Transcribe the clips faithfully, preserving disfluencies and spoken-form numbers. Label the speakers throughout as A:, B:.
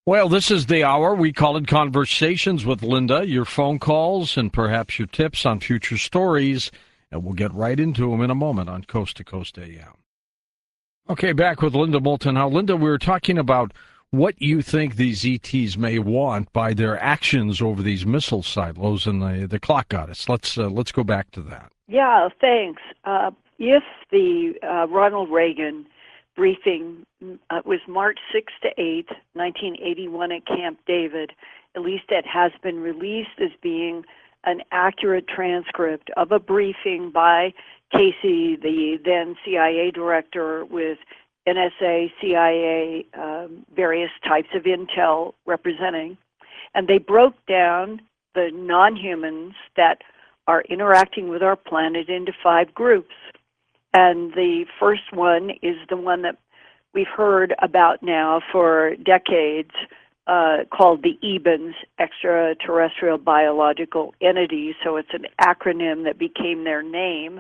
A: Well, this is the hour. We call it Conversations with Linda. Your phone calls and perhaps your tips on future stories. And we'll get right into them in a moment on Coast to Coast A M. Okay, back with Linda Moulton. Now, Linda, we were talking about what you think these E Ts may want by their actions over these missile silos and the, the clock goddess. Let's uh, let's go back to that.
B: Yeah, thanks. Uh, if the uh, Ronald Reagan briefing uh, was March sixth to eighth, nineteen eighty-one at Camp David, at least it has been released as being an accurate transcript of a briefing by Casey, the then C I A director, with N S A, C I A, um, various types of intel representing. And they broke down the non-humans that are interacting with our planet into five groups. And the first one is the one that we've heard about now for decades, uh, called the E B E Ns, Extraterrestrial Biological Entities. So it's an acronym that became their name.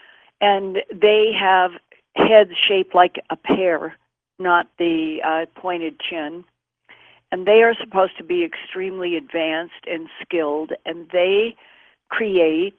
B: And they have heads shaped like a pear, not the uh, pointed chin. And they are supposed to be extremely advanced and skilled, and they create,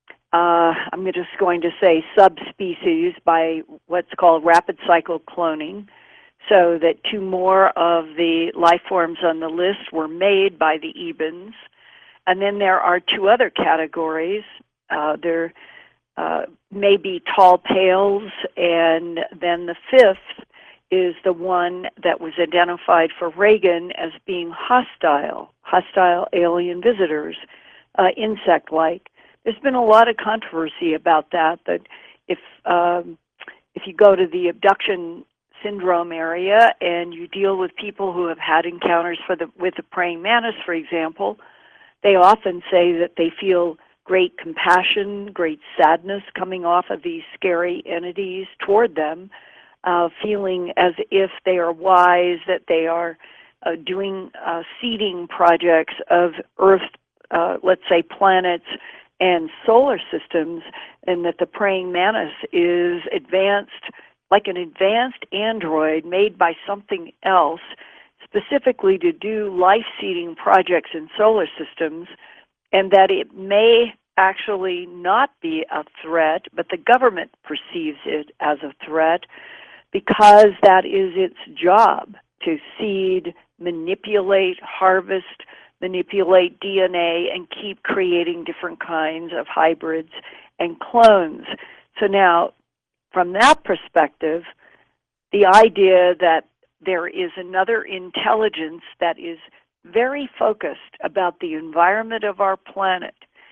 B: uh, I'm just going to say, subspecies by what's called rapid cycle cloning, so that two more of the life forms on the list were made by the E B E Ns. And then there are two other categories. Uh, there uh, may be tall pales, and then the fifth is the one that was identified for Reagan as being hostile, hostile alien visitors, uh, insect-like. There's been a lot of controversy about that, that if um, if you go to the abduction syndrome area and you deal with people who have had encounters for the, with the praying mantis, for example, they often say that they feel great compassion, great sadness coming off of these scary entities toward them, uh, feeling as if they are wise, that they are uh, doing uh, seeding projects of Earth, uh, let's say planets and solar systems, and that the praying mantis is advanced, like an advanced android made by something else, specifically to do life-seeding projects in solar systems, and that it may actually not be a threat, but the government perceives it as a threat because that is its job, to seed, manipulate, harvest, manipulate D N A, and keep creating different kinds of hybrids and clones. So now, from that perspective, the idea that there is another intelligence that is very focused about the environment of our planet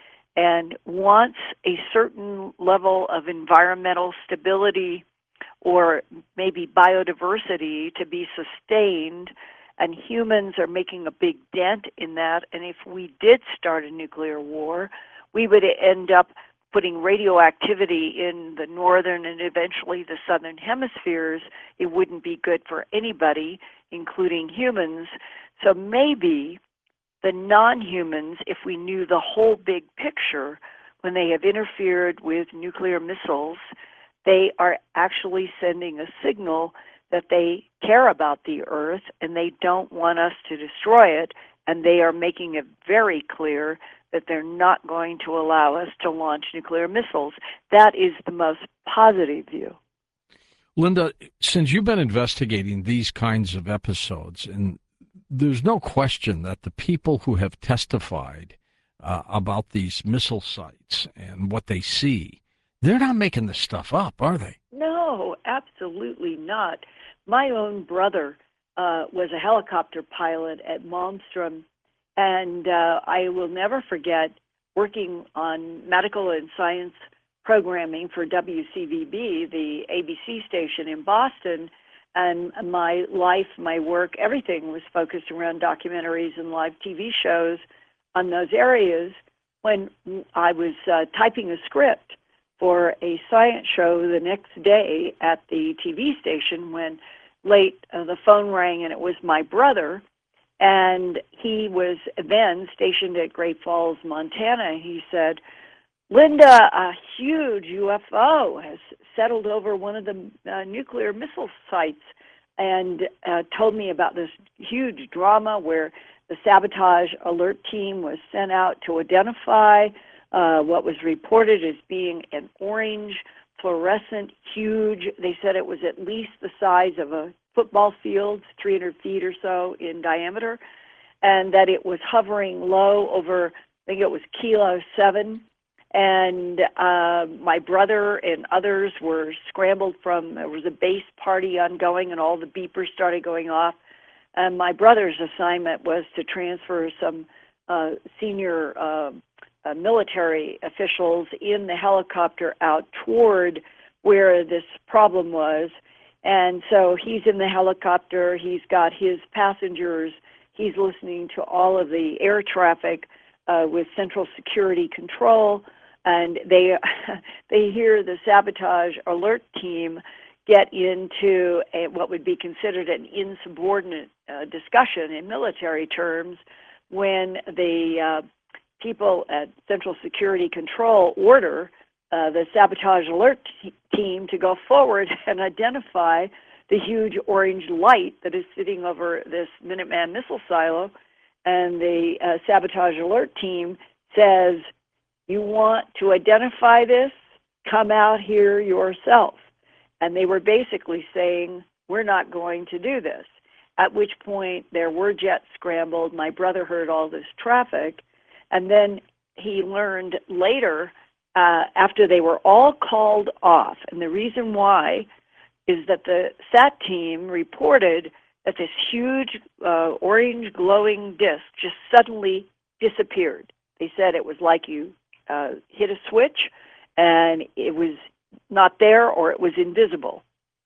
B: and wants a certain level of environmental stability or maybe biodiversity to be sustained, and humans are making a big dent in that. And if we did start a nuclear war, we would end up putting radioactivity in the northern and eventually the southern hemispheres. It wouldn't be good for anybody, including humans. So maybe the non-humans, if we knew the whole big picture, when they have interfered with nuclear missiles, they are actually sending a signal that they care about the Earth and they don't want us to destroy it, and they are making it very clear that they're not going to allow us to launch nuclear missiles. That is the most positive view.
A: Linda, since you've been investigating these kinds of episodes, and there's no question that the people who have testified uh, about these missile sites and what they see, they're not making this stuff up, are they?
B: No, absolutely not. My own brother uh, was a helicopter pilot at Malmstrom, and uh, I will never forget working on medical and science programming for W C V B, the A B C station in Boston, and my life, my work, everything was focused around documentaries and live T V shows on those areas when I was uh, typing a script for a science show the next day at the T V station when late uh, the phone rang, and it was my brother, and he was then stationed at Great Falls, Montana. He said, "Linda, a huge U F O has settled over one of the uh, nuclear missile sites and uh, told me about this huge drama where the sabotage alert team was sent out to identify uh, what was reported as being an orange, fluorescent, huge, they said it was at least the size of a football field, three hundred feet or so in diameter, and that it was hovering low over, I think it was Kilo seven, and uh, my brother and others were scrambled from, there was a base party ongoing, and all the beepers started going off. And my brother's assignment was to transfer some uh, senior uh, uh, military officials in the helicopter out toward where this problem was. And so he's in the helicopter, he's got his passengers, he's listening to all of the air traffic uh, with Central Security Control, and they they hear the sabotage alert team get into a, what would be considered an insubordinate uh, discussion in military terms when the uh, people at Central Security Control order uh, the sabotage alert t- team to go forward and identify the huge orange light that is sitting over this Minuteman missile silo. And the uh, sabotage alert team says, "You want to identify this? Come out here yourself." And they were basically saying, "We're not going to do this." At which point there were jets scrambled. My brother heard all this traffic. And then he learned later, uh, after they were all called off, and the reason why is that the SAT team reported that this huge uh, orange glowing disc just suddenly disappeared. They said it was like you uh, hit a switch and it was not there or it was invisible.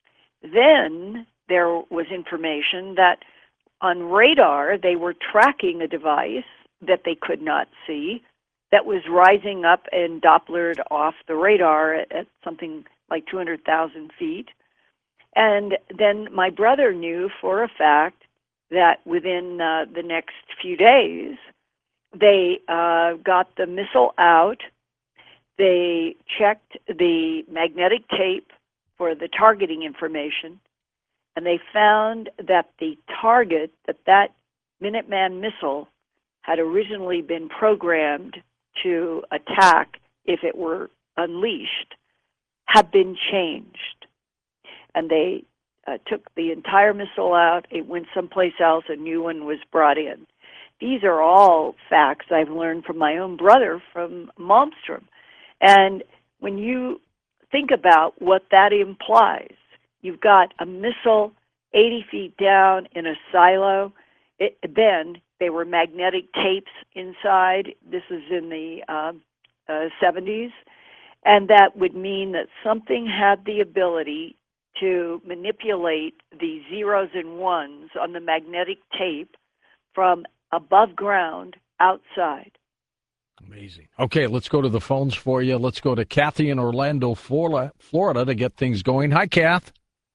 B: Then there was information that on radar they were tracking a device that they could not see that was rising up and Dopplered off the radar at, at something like two hundred thousand feet. And then my brother knew for a fact that within uh, the next few days, they uh, got the missile out. They checked the magnetic tape for the targeting information, and they found that the target, that that Minuteman missile had originally been programmed to attack if it were unleashed, had been changed. And they uh, took the entire missile out, it went someplace else, a new one was brought in. These are all facts I've learned from my own brother from Malmstrom. And when you think about what that implies, you've got a missile eighty feet down in a silo. It, then there were magnetic tapes inside. This is in the uh, uh, seventies. And that would mean that something had the ability to manipulate the zeros and ones on the magnetic tape from above ground outside.
A: Amazing. Okay, let's go to the phones for you. Let's go to Kathy in Orlando, Florida, Florida to get things going. Hi, Kath.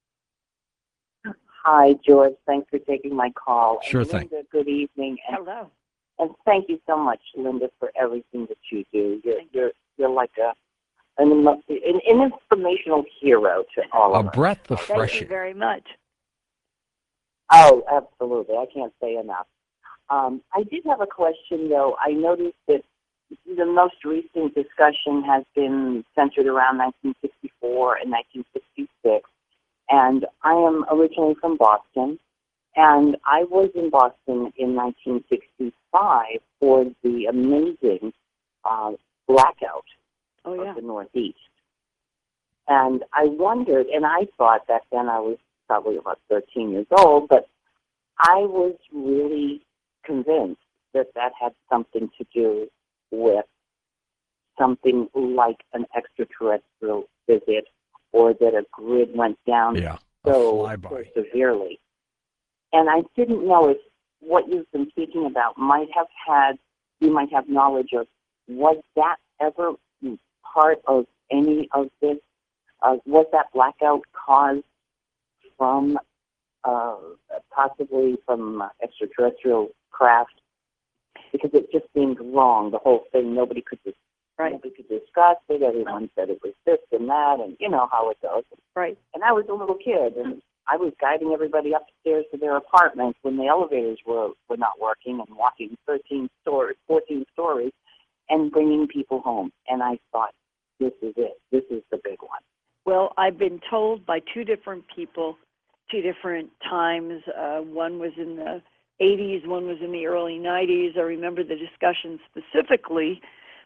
C: Hi, George. Thanks for taking my call.
A: Sure
C: and
A: thing.
C: Linda, good evening. And,
B: Hello.
C: and thank you so much, Linda, for everything that you do. You're you're you're like a an, an, an informational hero to all
A: A
C: of us.
A: breath of
B: Thank
A: fresh
B: you
A: air.
B: very much.
C: Oh, absolutely. I can't say enough. Um, I did have a question, though. I noticed that the most recent discussion has been centered around nineteen sixty-four and nineteen sixty-six. And I am originally from Boston, and I was in Boston in nineteen sixty-five for the amazing uh, blackout
B: Oh, yeah.
C: of the Northeast. And I wondered, and I thought back then I was probably about thirteen years old, but I was really convinced that that had something to do with something like an extraterrestrial visit, or that a grid went down
A: Yeah, a
C: so,
A: flyby.
C: so severely. And I didn't know if what you've been speaking about might have had, you might have knowledge of, was that ever part of any of this? Uh, was that blackout caused from, uh, possibly from uh, extraterrestrial craft? Because it just seemed wrong, the whole thing. Nobody could dis-
B: Right.
C: nobody could discuss it. Everyone said it was this and that, and you know how it goes.
B: Right.
C: And I was a little kid, and I was guiding everybody upstairs to their apartments when the elevators were, were not working and walking thirteen stories, fourteen stories and bringing people home. And I thought, this is it. This is the big one.
B: Well, I've been told by two different people, two different times. Uh, one was in the eighties, one was in the early nineties. I remember the discussion specifically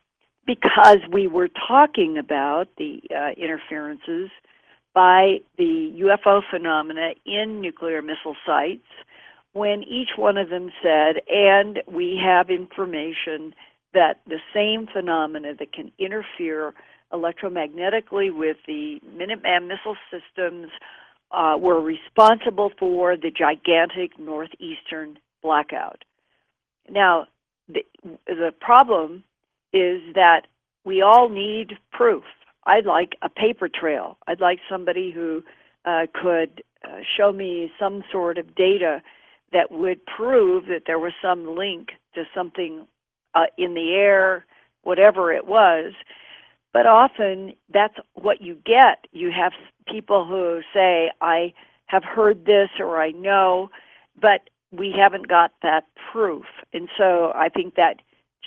B: because we were talking about the uh, interferences by the U F O phenomena in nuclear missile sites, when each one of them said, and we have information that the same phenomena that can interfere electromagnetically with the Minuteman missile systems uh, were responsible for the gigantic northeastern blackout. Now, the, the problem is that we all need proof. I'd like a paper trail. I'd like somebody who uh, could uh, show me some sort of data that would prove that there was some link to something uh, in the air, whatever it was. But often that's what you get. You have people who say, I have heard this or I know, but we haven't got that proof. And so I think that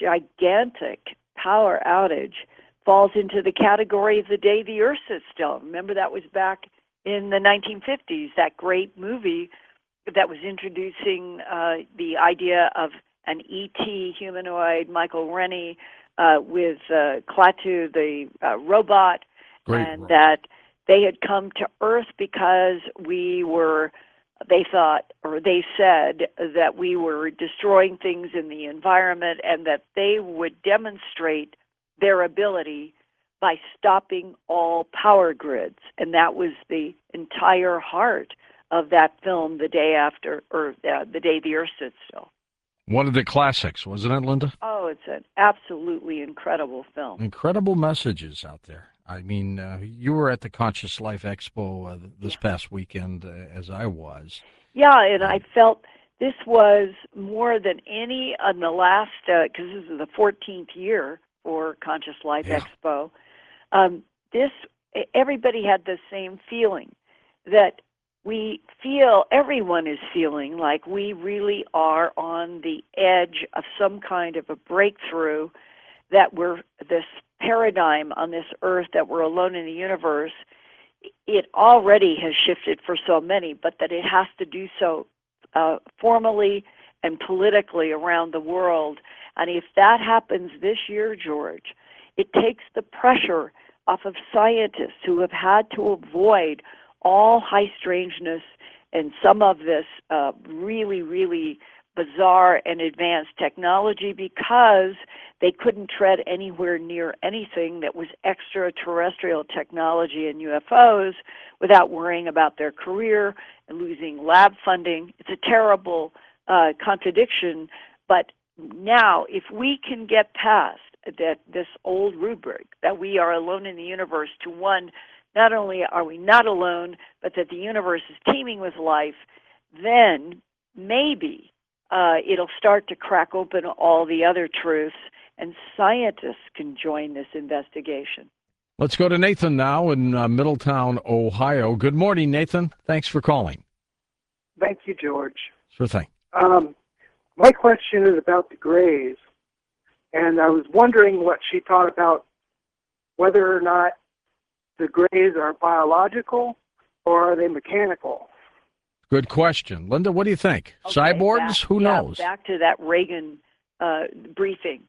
B: gigantic power outage falls into the category of the day the Earth stood still. Remember, that was back in the nineteen fifties, that great movie that was introducing uh, the idea of an E T humanoid, Michael Rennie, uh, with uh, Klaatu, the uh, robot,
A: Great
B: and
A: robot.
B: that they had come to Earth because we were, they thought, or they said that we were destroying things in the environment, and that they would demonstrate their ability by stopping all power grids. And that was the entire heart of that film, The Day After, or uh, The Day the Earth Stood Still.
A: One of the classics, wasn't it, Linda?
B: Oh, it's an absolutely incredible film.
A: Incredible messages out there. I mean, uh, you were at the Conscious Life Expo uh, this
B: Yeah.
A: past weekend, uh, as I was.
B: Yeah, and
A: Um,
B: I felt this was more than any in the last, because uh, this is the fourteenth year for Conscious Life
A: Yeah.
B: Expo. Um, this, everybody had the same feeling that we feel, everyone is feeling like we really are on the edge of some kind of a breakthrough, that we're this paradigm on this earth that we're alone in the universe. It already has shifted for so many, but that it has to do so uh, formally and politically around the world. And if that happens this year, George, it takes the pressure off of scientists who have had to avoid all high strangeness and some of this uh, really, really bizarre and advanced technology, because they couldn't tread anywhere near anything that was extraterrestrial technology and U F Os without worrying about their career and losing lab funding. It's a terrible uh, contradiction, but now if we can get past that this old rubric that we are alone in the universe to one, not only are we not alone, but that the universe is teeming with life, then maybe uh, it'll start to crack open all the other truths, and scientists can join this investigation.
A: Let's go to Nathan now in uh, Middletown, Ohio. Good morning, Nathan. Thanks for calling.
D: Thank you, George.
A: Sure thing.
D: Um, my question is about the Greys, and I was wondering what she thought about whether or not the Greys are biological or are they mechanical.
A: Good question. Linda, what do you think?
B: Okay,
A: Cyborgs?
B: back-
A: Who
B: yeah,
A: knows?
B: Back to that Reagan uh, briefing.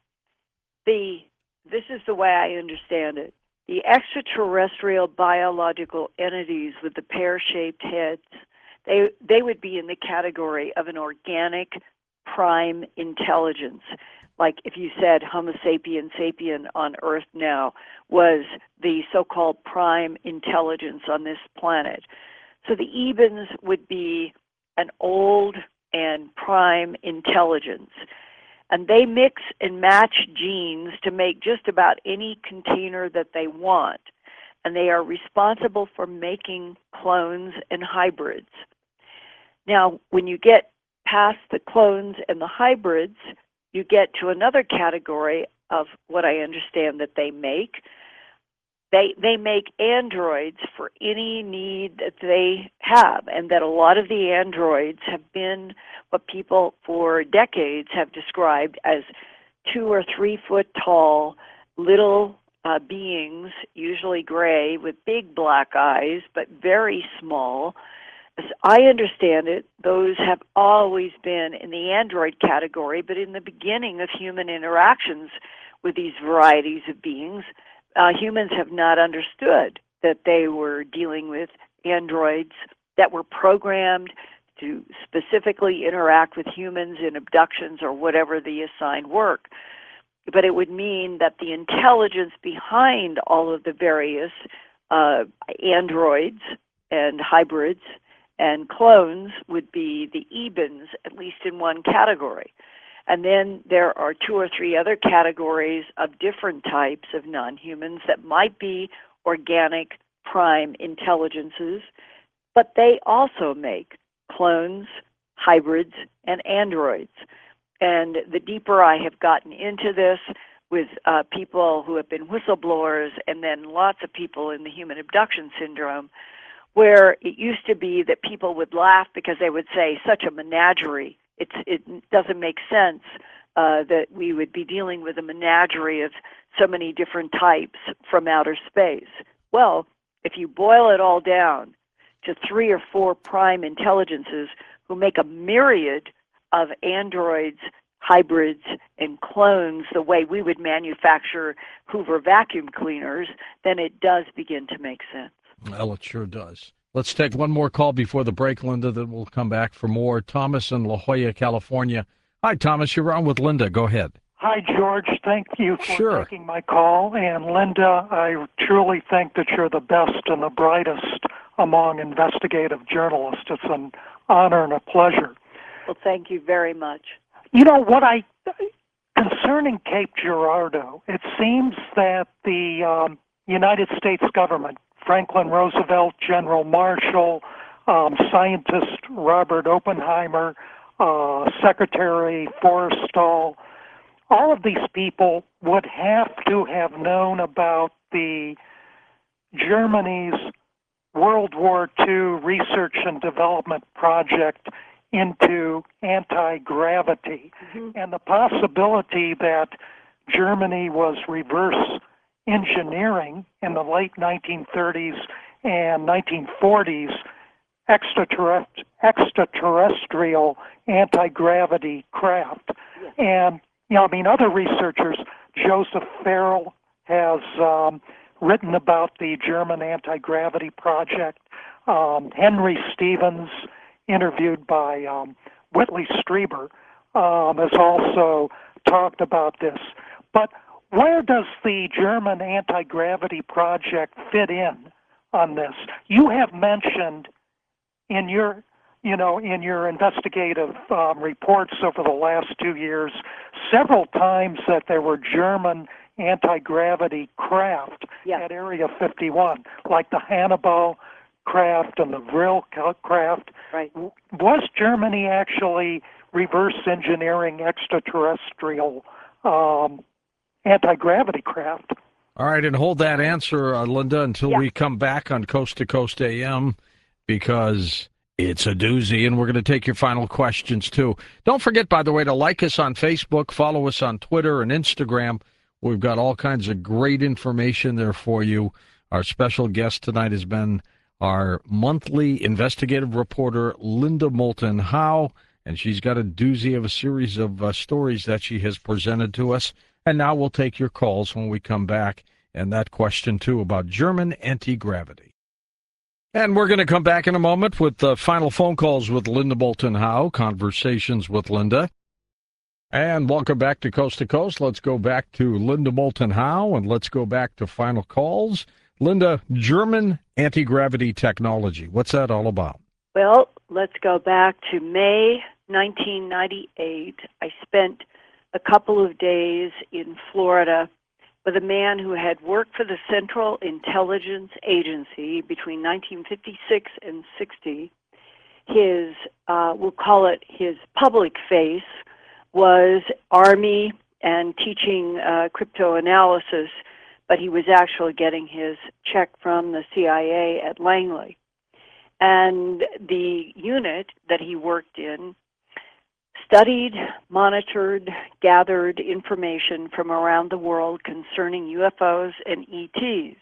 B: The this is the way I understand it. The extraterrestrial biological entities with the pear-shaped heads, they they would be in the category of an organic prime intelligence. Like if you said Homo sapien sapien on Earth now was the so-called prime intelligence on this planet. So the Ebens would be an old and prime intelligence. And they mix and match genes to make just about any container that they want. And they are responsible for making clones and hybrids. Now, when you get past the clones and the hybrids, you get to another category of what I understand that they make. they they make androids for any need that they have, and that a lot of the androids have been what people for decades have described as two or three foot tall little uh, beings, usually gray, with big black eyes, but very small. As I understand it, those have always been in the android category, but in the beginning of human interactions with these varieties of beings, uh, humans have not understood that they were dealing with androids that were programmed to specifically interact with humans in abductions or whatever the assigned work. But it would mean that the intelligence behind all of the various uh, androids and hybrids and clones would be the Ebens, at least in one category. And then there are two or three other categories of different types of non-humans that might be organic prime intelligences, but they also make clones, hybrids, and androids. And the deeper I have gotten into this with uh, people who have been whistleblowers and then lots of people in the human abduction syndrome, where it used to be that people would laugh because they would say, such a menagerie. It's, it doesn't make sense uh, that we would be dealing with a menagerie of so many different types from outer space. Well, if you boil it all down to three or four prime intelligences who make a myriad of androids, hybrids, and clones the way we would manufacture Hoover vacuum cleaners, then it does begin to make sense.
A: Well, it sure does. Let's take one more call before the break, Linda, then we'll come back for more. Thomas in La Jolla, California. Hi, Thomas. You're on with Linda. Go ahead.
E: Hi, George. Thank you for
A: Sure.
E: taking my call. And Linda, I truly think that you're the best and the brightest among investigative journalists. It's an honor and a pleasure.
B: Well, thank you very much.
E: You know, what I, concerning Cape Girardeau, it seems that the um, United States government, Franklin Roosevelt, General Marshall, um, scientist Robert Oppenheimer, uh, Secretary Forrestal, all of these people would have to have known about the Germany's World War Two research and development project into anti-gravity,
B: Mm-hmm.
E: and the possibility that Germany was reverse engineering in the late nineteen thirties and nineteen forties extraterrest- extraterrestrial anti-gravity craft.
B: Yes.
E: And, you know, I mean, other researchers, Joseph Farrell has um, written about the German anti-gravity project. Um, Henry Stevens, interviewed by um, Whitley Strieber, um, has also talked about this. But where does the German anti-gravity project fit in on this? You have mentioned in your, you know, in your investigative um, reports over the last two years several times that there were German anti-gravity craft
B: Yeah.
E: at Area fifty-one, like the Hannibal craft and the Vril craft.
B: Right.
E: Was Germany actually reverse engineering extraterrestrial um, anti-gravity craft?
A: All right, and hold that answer, uh, Linda, until
B: Yeah.
A: we come back on Coast to Coast A M, because it's a doozy, and we're going to take your final questions, too. Don't forget, by the way, to like us on Facebook, follow us on Twitter and Instagram. We've got all kinds of great information there for you. Our special guest tonight has been our monthly investigative reporter, Linda Moulton Howe, and she's got a doozy of a series of uh, stories that she has presented to us. And now we'll take your calls when we come back, and that question, too, about German anti-gravity. And we're going to come back in a moment with the final phone calls with Linda Moulton Howe, Conversations with Linda. And welcome back to Coast to Coast. Let's go back to Linda Moulton Howe, and let's go back to final calls. Linda, German anti-gravity technology, what's that all about?
B: Well, let's go back to May nineteen ninety-eight. I spent a couple of days in Florida with a man who had worked for the Central Intelligence Agency between nineteen fifty-six and sixty. His, uh, we'll call it his public face, was Army and teaching uh, cryptoanalysis, but he was actually getting his check from the C I A at Langley. And the unit that he worked in studied, monitored, gathered information from around the world concerning U F Os and E Ts.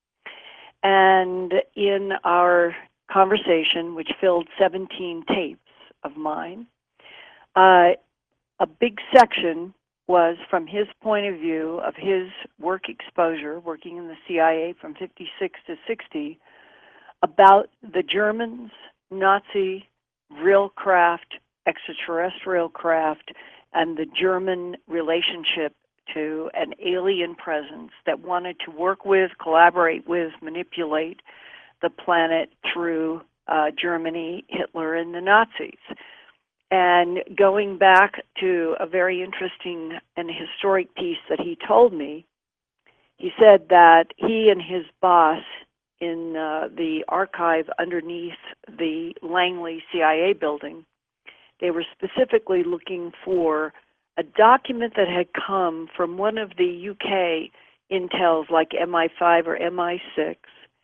B: And in our conversation, which filled seventeen tapes of mine, uh, a big section was from his point of view of his work exposure, working in the C I A from fifty-six to sixty, about the Germans, Nazi, real craft, extraterrestrial craft, and the German relationship to an alien presence that wanted to work with, collaborate with, manipulate the planet through uh, Germany, Hitler, and the Nazis. And going back to a very interesting and historic piece that he told me, he said that he and his boss in uh, the archive underneath the Langley C I A building, they were specifically looking for a document that had come from one of the U K intels like M I five or M I six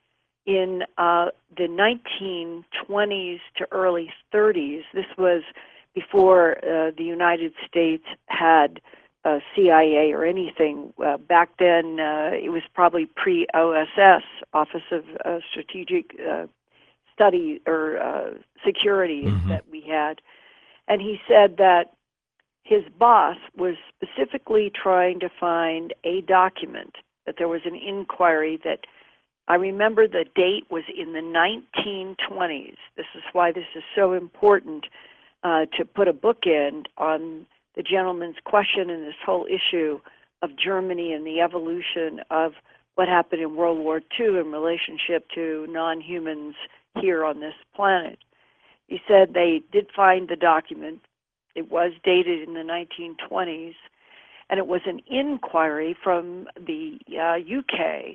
B: in uh, the nineteen twenties to early thirties. This was before uh, the United States had uh, C I A or anything. Uh, back then, uh, it was probably pre-O S S, Office of uh, Strategic uh, Study or uh, Security, mm-hmm. that we had. And he said that his boss was specifically trying to find a document, that there was an inquiry that, I remember the date was in the nineteen twenties. This is why this is so important uh, to put a bookend on the gentleman's question and this whole issue of Germany and the evolution of what happened in World War Two in relationship to non-humans here on this planet. He said they did find the document. It was dated in the nineteen twenties, and it was an inquiry from the uh, U K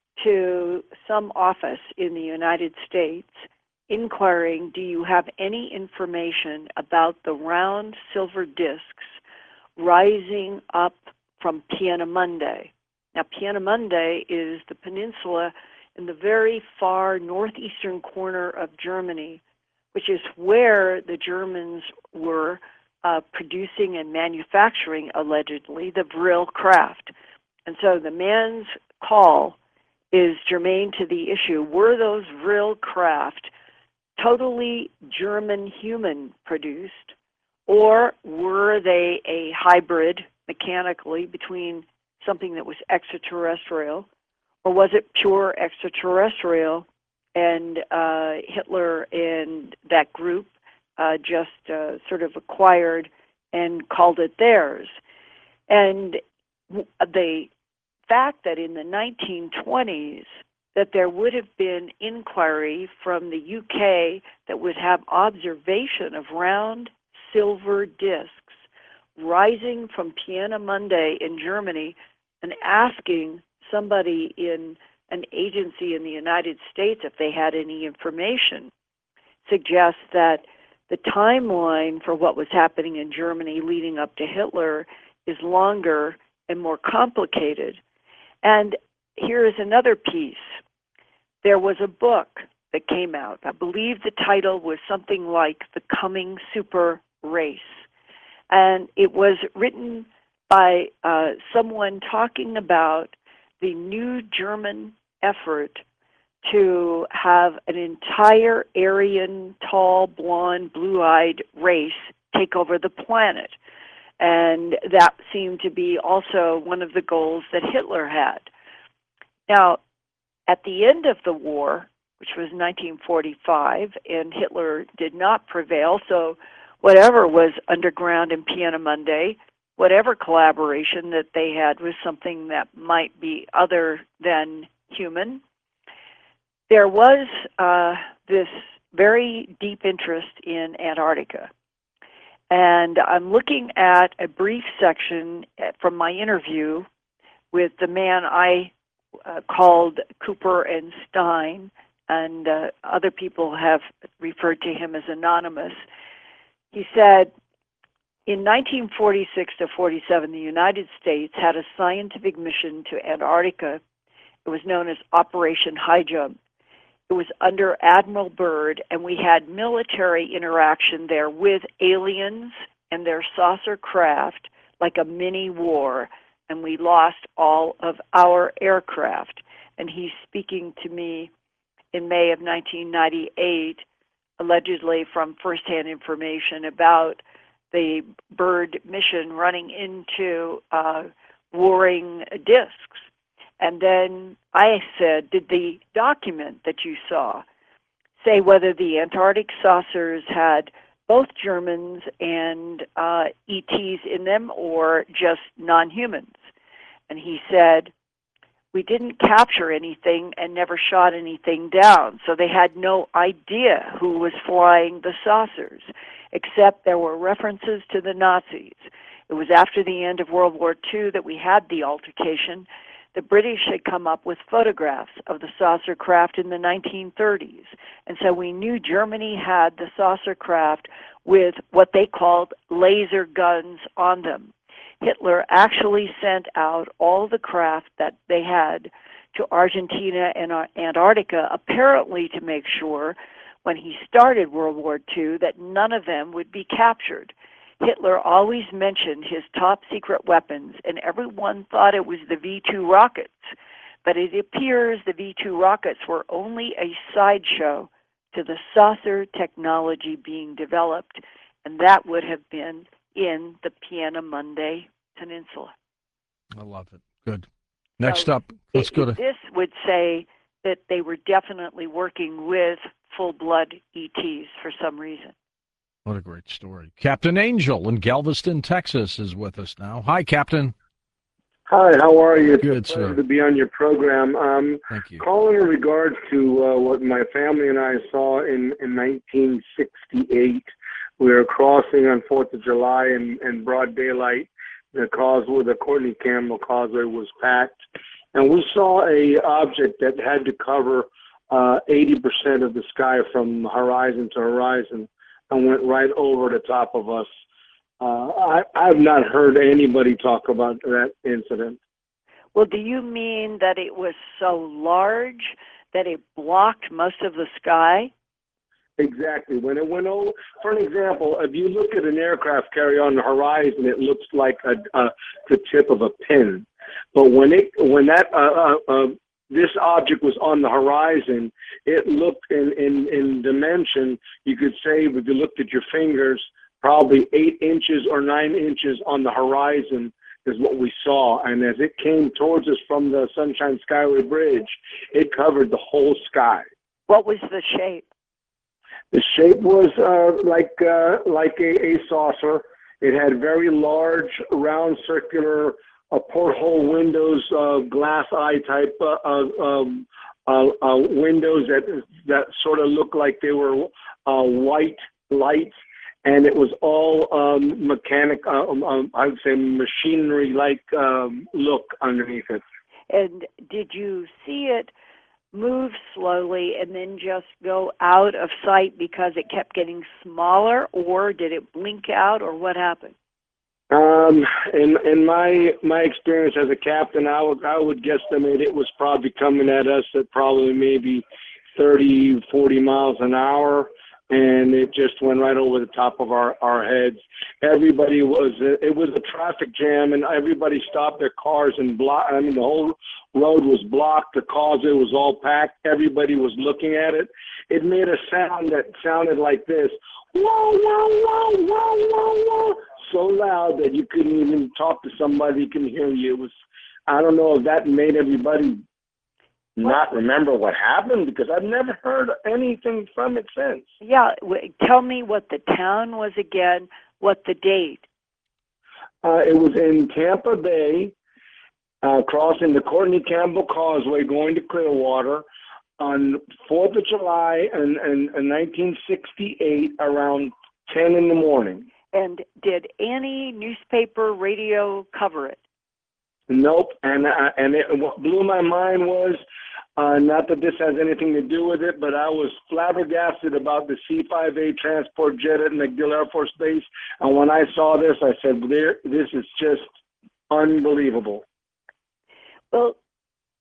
B: to some office in the United States inquiring, do you have any information about the round silver discs rising up from Peenemünde? Now, Peenemünde is the peninsula in the very far northeastern corner of Germany, which is where the Germans were uh, producing and manufacturing, allegedly, the Vril craft. And so the man's call is germane to the issue. Were those Vril craft totally German human produced, or were they a hybrid mechanically between something that was extraterrestrial, or was it pure extraterrestrial and uh, Hitler and that group uh, just uh, sort of acquired and called it theirs? And the fact that in the nineteen twenties that there would have been inquiry from the U K that would have observation of round silver discs rising from Peenemünde in Germany and asking somebody in an agency in the United States if they had any information suggests that the timeline for what was happening in Germany leading up to Hitler is longer and more complicated. And here is another piece. There was a book that came out. I believe the title was something like The Coming Super Race. And it was written by uh, someone talking about the new German effort to have an entire Aryan, tall, blonde, blue-eyed race take over the planet. And that seemed to be also one of the goals that Hitler had. Now, at the end of the war, which was nineteen forty-five, and Hitler did not prevail, so whatever was underground in Peenemünde, whatever collaboration that they had was something that might be other than human. There was uh, this very deep interest in Antarctica. And I'm looking at a brief section from my interview with the man I uh, called Cooper and Stein, and uh, other people have referred to him as anonymous. He said, in nineteen forty-six to forty-seven, the United States had a scientific mission to Antarctica It was known as Operation High Jump. It was under Admiral Byrd, and we had military interaction there with aliens and their saucer craft, like a mini war, and we lost all of our aircraft. And he's speaking to me in May of nineteen ninety-eight, allegedly from firsthand information about the Byrd mission running into uh, warring discs. And then I said, did the document that you saw say whether the Antarctic saucers had both Germans and uh, E Ts in them or just non-humans? And he said, we didn't capture anything and never shot anything down, so they had no idea who was flying the saucers, except there were references to the Nazis. It was after the end of World War Two that we had the altercation. The British had come up with photographs of the saucer craft in the nineteen thirties, and so we knew Germany had the saucer craft with what they called laser guns on them. Hitler actually sent out all the craft that they had to Argentina and Antarctica, apparently to make sure, when he started World War Two, that none of them would be captured. Hitler always mentioned his top secret weapons, and everyone thought it was the V two rockets. But it appears the V two rockets were only a sideshow to the saucer technology being developed, and that would have been in the Pienemonte Peninsula.
A: I love it. Good. Next
B: so
A: up, let's
B: it,
A: go to...
B: This would say that they were definitely working with full-blood E Ts for some reason.
A: What a great story. Captain Angel in Galveston, Texas is with us now. Hi, Captain.
F: Hi, how are you?
A: Good,
F: it's a
A: sir.
F: pleasure to be on your program. Um,
A: Thank you.
F: Calling in regards to uh, what my family and I saw in, in nineteen sixty-eight. We were crossing on fourth of July in, in broad daylight. The causeway, the Courtney Campbell Causeway was packed. And we saw a object that had to cover uh, eighty percent of the sky from horizon to horizon, and went right over the top of us. Uh, I, I've not heard anybody talk about that incident.
B: Well, do you mean that it was so large that it blocked most of the sky?
F: Exactly. When it went over, for an example, if you look at an aircraft carrier on the horizon, it looks like a, a, the tip of a pin. But when it when that uh, uh, uh, this object was on the horizon, it looked in, in, in dimension, you could say, if you looked at your fingers, probably eight inches or nine inches on the horizon is what we saw. And as it came towards us from the Sunshine Skyway Bridge, it covered the whole sky.
B: What was the shape?
F: The shape was uh, like uh, like a, a saucer. It had very large, round, circular uh, porthole windows, uh, glass eye type uh, uh, um, uh, uh, windows that that sort of looked like they were uh, white lights, and it was all um, mechanic. Uh, um, I would say machinery-like um, look underneath it.
B: And did you see it move slowly and then just go out of sight because it kept getting smaller, or did it blink out, or what happened?
F: Um, in in my my experience as a captain, I would I would guesstimate it was probably coming at us at probably maybe thirty, forty miles an hour, and it just went right over the top of our, our heads. Everybody was it was a traffic jam, and everybody stopped their cars and blocked. I mean, the whole road was blocked. The causeway was all packed. Everybody was looking at it. It made a sound that sounded like this: whoa, whoa, whoa, whoa, whoa, whoa. So loud that you couldn't even talk to somebody who can hear you. It was, I don't know if that made everybody not remember what happened, because I've never heard anything from it since.
B: Yeah, tell me what the town was again, what the date.
F: Uh, it was in Tampa Bay, uh, crossing the Courtney Campbell Causeway going to Clearwater on fourth of July in, in, in nineteen sixty-eight around ten in the morning.
B: And did any newspaper, radio cover it?
F: Nope. And uh, and it, what blew my mind was, uh, not that this has anything to do with it, but I was flabbergasted about the C five A transport jet at MacDill Air Force Base. And when I saw this, I said, "There, this is just unbelievable."
B: Well,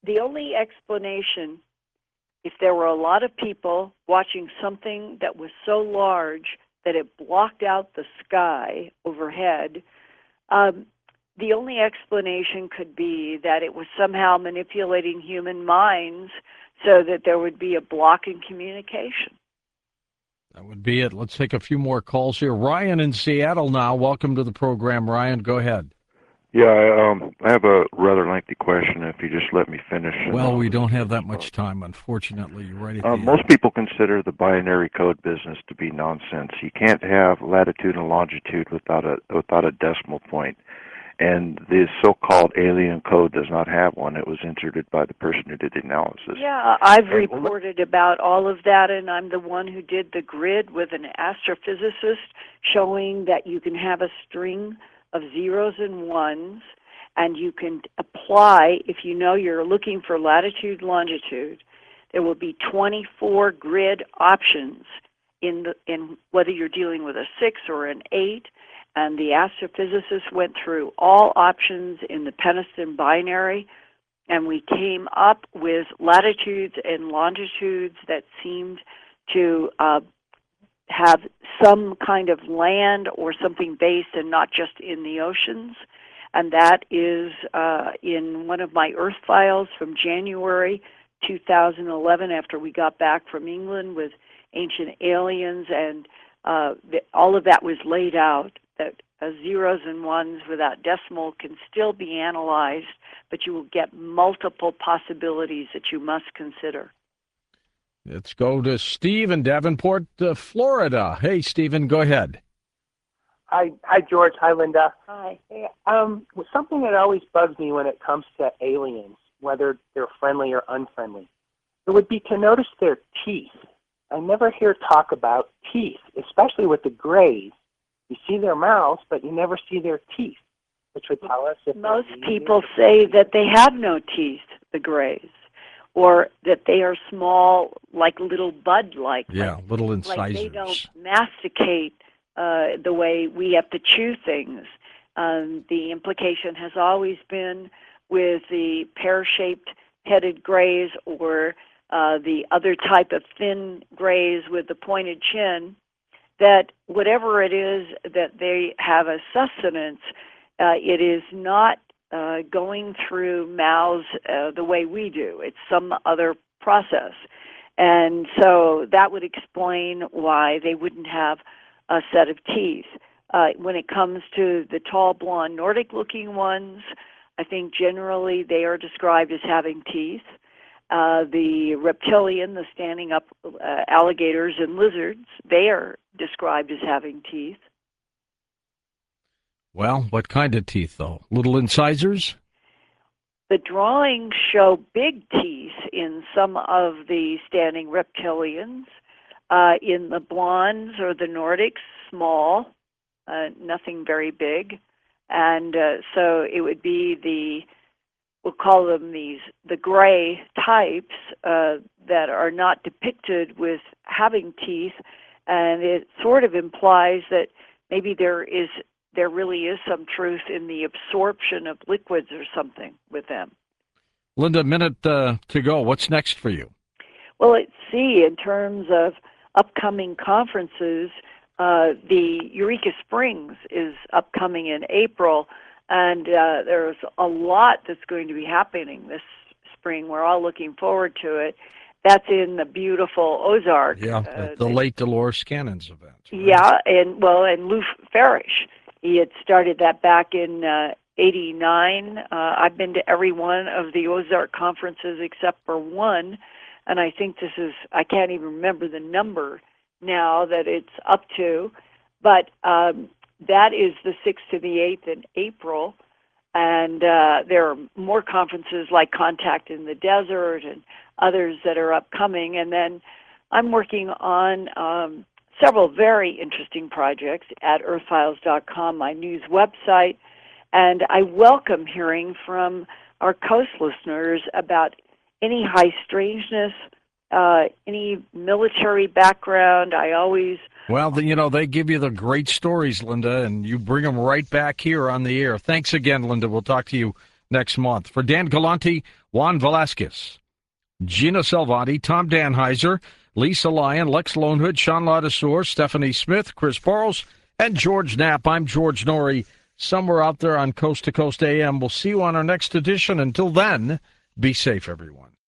B: the only explanation, if there were a lot of people watching something that was so large that it blocked out the sky overhead, um, the only explanation could be that it was somehow manipulating human minds so that there would be a block in communication.
A: That would be it. Let's take a few more calls here. Ryan in Seattle now. Welcome to the program, Ryan. Go ahead.
G: Yeah, I, um, I have a rather lengthy question, if you just let me finish.
A: Well, we don't have that much time, unfortunately. You're right at
G: Um,
A: the
G: most
A: end.
G: people consider the binary code business to be nonsense. You can't have latitude and longitude without a without a decimal point. And the so-called alien code does not have one. It was inserted by the person who did the analysis.
B: Yeah, I've
G: And-
B: reported about all of that, and I'm the one who did the grid with an astrophysicist showing that you can have a string of zeros and ones, and you can apply, if you know you're looking for latitude, longitude, there will be twenty-four grid options in the in whether you're dealing with a six or an eight. And the astrophysicist went through all options in the Peniston binary, and we came up with latitudes and longitudes that seemed to uh, have some kind of land or something based and not just in the oceans. And that is uh, in one of my Earth files from January two thousand eleven, after we got back from England with Ancient Aliens, and uh, the, all of that was laid out, that uh, zeros and ones without decimal can still be analyzed, but you will get multiple possibilities that you must consider.
A: Let's go to Steve in Davenport, uh, Florida. Hey, Stephen, go ahead.
H: Hi, hi, George. Hi, Linda.
B: Hi.
H: Hey, um, something that always bugs me when it comes to aliens, whether they're friendly or unfriendly, it would be to notice their teeth. I never hear talk about teeth, especially with the Greys. You see their mouths, but you never see their teeth, which would tell us if
B: most people say that they have no teeth, the Greys, or that they are small, like little bud-like.
A: Yeah,
B: like,
A: little incisors.
B: Like they don't masticate uh, the way we have to chew things. Um, the implication has always been with the pear-shaped headed Greys or uh, the other type of thin Greys with the pointed chin, that whatever it is that they have as sustenance, uh, it is not uh, going through mouths uh, the way we do. It's some other process. And so that would explain why they wouldn't have a set of teeth. Uh, when it comes to the tall, blonde, Nordic-looking ones, I think generally they are described as having teeth. Uh, the reptilian, the standing up uh, alligators and lizards, they are described as having teeth.
A: Well, what kind of teeth, though? Little incisors?
B: The drawings show big teeth in some of the standing reptilians. Uh, in the blondes or the Nordics, small, uh, nothing very big. And uh, so it would be the, we'll call them these, the gray types uh, that are not depicted with having teeth. And it sort of implies that maybe there is, there really is some truth in the absorption of liquids or something with them.
A: Linda, a minute uh, to go. What's next for you?
B: Well, let's see, in terms of upcoming conferences, uh, the Eureka Springs is upcoming in April, and uh, there's a lot that's going to be happening this spring. We're all looking forward to it. That's in the beautiful Ozark.
A: Yeah,
B: uh,
A: the late Dolores Cannon's event. Right?
B: Yeah, and well, and Lou Farish. He had started that back in uh, eighty-nine. Uh, I've been to every one of the Ozark conferences except for one, and I think this is, I can't even remember the number now that it's up to, but um, that is the sixth to the eighth in April, and uh, there are more conferences like Contact in the Desert and others that are upcoming, and then I'm working on um, several very interesting projects at earth files dot com, my news website, and I welcome hearing from our coast listeners about any high strangeness, uh, any military background. I always...
A: Well, the, you know, they give you the great stories, Linda, and you bring them right back here on the air. Thanks again, Linda. We'll talk to you next month. For Dan Galanti, Juan Velasquez, Gina Salvati, Tom Danheiser, Lisa Lyon, Lex Lonehood, Sean Ladouceur, Stephanie Smith, Chris Burrows, and George Knapp. I'm George Norrie, somewhere out there on Coast to Coast A M. We'll see you on our next edition. Until then, be safe, everyone.